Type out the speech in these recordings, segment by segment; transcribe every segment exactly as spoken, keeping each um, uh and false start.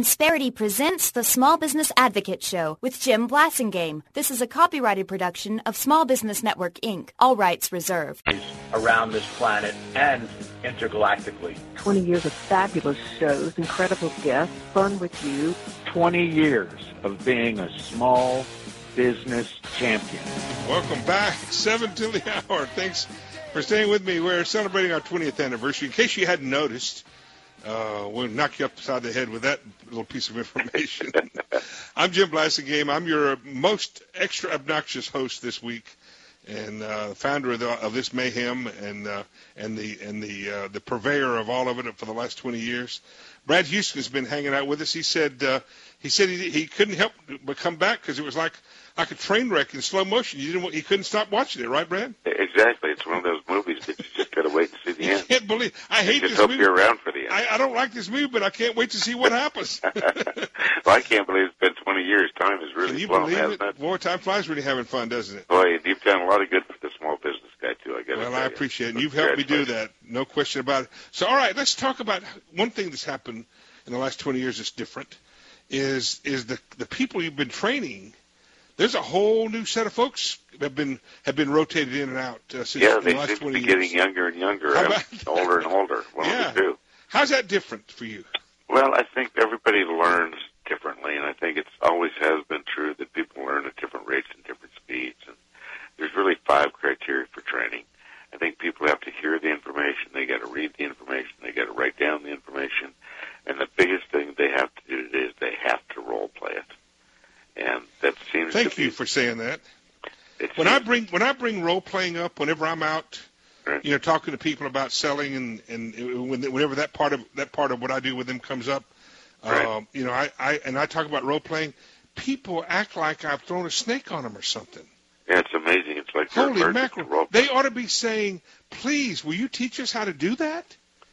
Insperity presents the Small Business Advocate Show with Jim Blasingame. This is a copyrighted production of Small Business Network, Incorporated. All rights reserved. Around this planet and intergalactically. twenty years of fabulous shows, incredible guests, fun with you. twenty years of being a small business champion. Welcome back. Seven till the hour. Thanks for staying with me. We're celebrating our twentieth anniversary. In case you hadn't noticed, Uh, we'll knock you upside the head with that little piece of information. I'm Jim Blasingame. I'm your most extra obnoxious host this week, and uh, founder of, the, of this mayhem, and uh, and the and the uh, the purveyor of all of it for the last twenty years. Brad Houston's been hanging out with us. He said uh, he said he, he couldn't help but come back because it was like like a train wreck in slow motion. You didn't he couldn't stop watching it, right, Brad? Exactly. It's one of those movies that you just got to wait to see the you end. Can't believe I hate just this hope movie. You're around for the end. I, I don't like this movie, but I can't wait to see what happens. Well, I can't believe it's been twenty years. Time has really Can you flown, believe hasn't it? it? Boy, time flies when you're having fun, doesn't it? Boy, you've done a lot of good for the small business guy too. I got to Well, tell I you. appreciate it. And you've helped me do that. No question about it. So, all right, let's talk about one thing that's happened in the last twenty years that's different is is the the people you've been training. There's a whole new set of folks have been have been rotated in and out uh, since Yeah, the they last seem to twenty be years. getting younger and younger, How and about- older and older. One Yeah. of the two. How's that different for you? Well, I think everybody learns differently, and I think it's always has been true that people learn at different rates and different speeds. And there's really five criteria for training. I think people have to hear the information, they got to read the information, they got to write down the information, and the biggest thing they have to do is they have to role play it. And that seems Thank to be, you for saying that. it When I seems- bring when I bring role playing up, whenever I'm out, Right. you know, talking to people about selling, and and when, whenever that part of that part of what I do with them comes up, Right. um, you know, I, I and I talk about role playing, people act like I've thrown a snake on them or something. yeah, it's amazing. It's like they're Holy allergic mackerel! to role play. They ought to be saying, "Please, will you teach us how to do that?"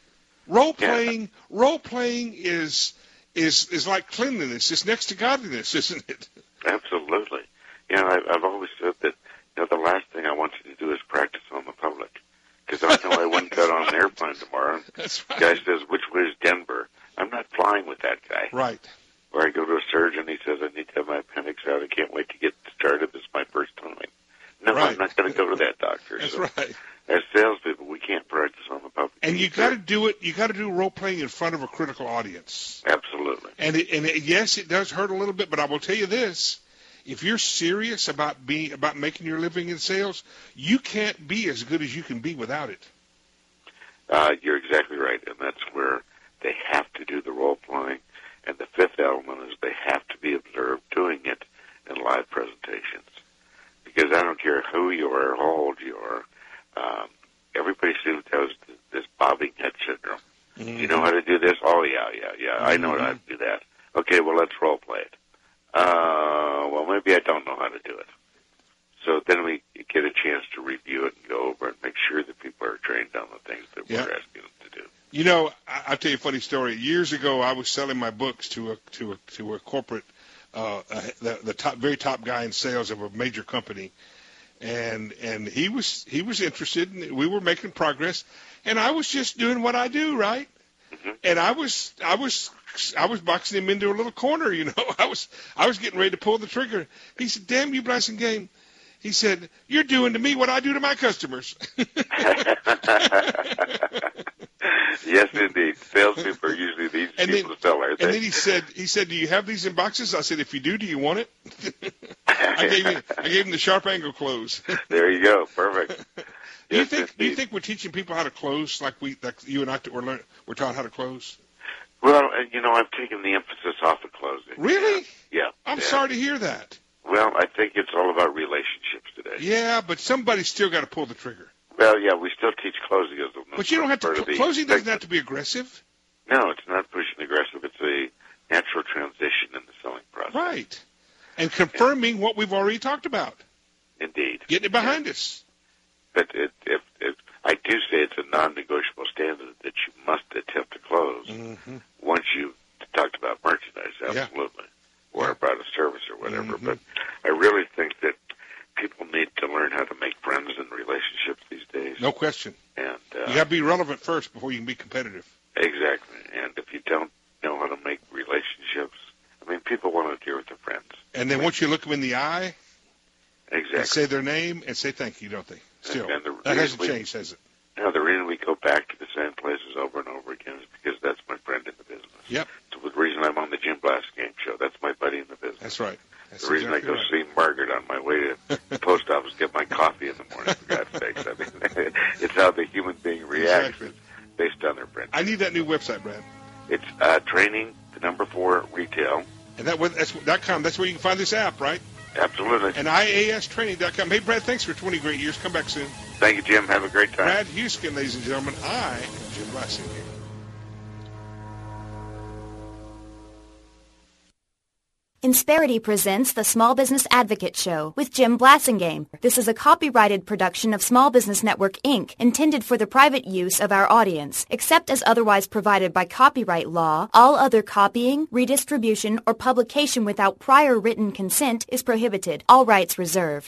Role Yeah. playing, role playing is is is like cleanliness. It's next to godliness, isn't it? Absolutely. You know, I, I've always said that, you know, the last thing I want you to do is practice on the public. Because I know I wouldn't get on an airplane tomorrow. That's The right. guy says, which way is Denver? I'm not flying with that guy. Right. Or I go to a surgeon, he says, I need to have my appendix out. I can't wait to get started. This is my first time. No, Right. I'm not going to go to that doctor. That's So right. as salespeople, we can't practice on the public. And you got to do it. You got to do role playing in front of a critical audience. Absolutely. And it, and it, yes, it does hurt a little bit, but I will tell you this: if you're serious about being about making your living in sales, you can't be as good as you can be without it. Uh, you're exactly right, and that's where they have to do the role playing. And the fifth element is they have to be observed doing it in live presentations. Because I don't care who you are, how old you are, um, everybody seems to have this bobbing head syndrome. Mm-hmm. You know how to do this? Oh, yeah, yeah, yeah, I know how to do that. Okay, well, let's role play it. Uh, well, maybe I don't know how to do it. So then we get a chance to review it and go over and make sure that people are trained on the things that Yeah. we're asking them to do. You know, I, I'll tell you a funny story. Years ago, I was selling my books to a to a to a corporate, uh, uh, the, the top, very top guy in sales of a major company, and and he was he was interested, and we were making progress, and I was just doing what I do, right? Mm-hmm. And I was I was I was boxing him into a little corner, you know. I was I was getting ready to pull the trigger. He said, "Damn you, Blasingame." He said, "You're doing to me what I do to my customers." Yes, indeed. Salespeople are usually the And people then- to sell, aren't And they? then he said, "He said, do you have these in boxes?" I said, "If you do, do you want it?" I gave him, I gave him the sharp angle close. There you go. Perfect. do you Yes, think? Do you indeed. think we're teaching people how to close like we, like you and I were learn, we're taught how to close? Well, and, you know, I've taken the emphasis off of closing. Really? Yeah. I'm yeah. sorry to hear that. Well, I think it's all about relationships today. Yeah, but somebody's still got to pull the trigger. Well, yeah, we still teach closing as the But you don't have to. part of the Closing doesn't segment. have to be aggressive. No, it's not pushing aggressive. It's a natural transition in the selling process. Right. And confirming what we've already talked about. Indeed. Getting it behind us. But it, if, if I do say it's a non-negotiable standard that you must attempt to close Mm-hmm. once you've talked about merchandise, Yeah. absolutely, or Yeah. about a service or whatever. Mhm. But I really think that people need to learn how to make friends and relationships these days. No question. And uh, You got to be relevant first before you can be competitive. exactly. And if you don't know how to make relationships, And then once you look them in the eye, Exactly. and say their name and say thank you, don't they? Still, And the that hasn't reason we- changed, has it? Now, the reason we go back to the same places over and over again is because that's my friend in the business. Yep. So the reason I'm on the Jim Blass Game Show, that's my buddy in the business. That's right. That's the reason exactly I go right. see Margaret on my way to the post office to get my coffee in the morning, for God's sakes. I mean, it's how the human being reacts Exactly. based on their friendship. I need that new website, Brad. It's uh, training, the number four, retail. And that that's dot com. That's where you can find this app, right? Absolutely. And I A S training dot com. Hey, Brad, thanks for twenty great years. Come back soon. Thank you, Jim. Have a great time. Brad Huskin, ladies and gentlemen. I am Jim Blassingame. Insperity presents the Small Business Advocate Show with Jim Blassingame. This is a copyrighted production of Small Business Network, Incorporated, intended for the private use of our audience. Except as otherwise provided by copyright law, all other copying, redistribution, or publication without prior written consent is prohibited. All rights reserved.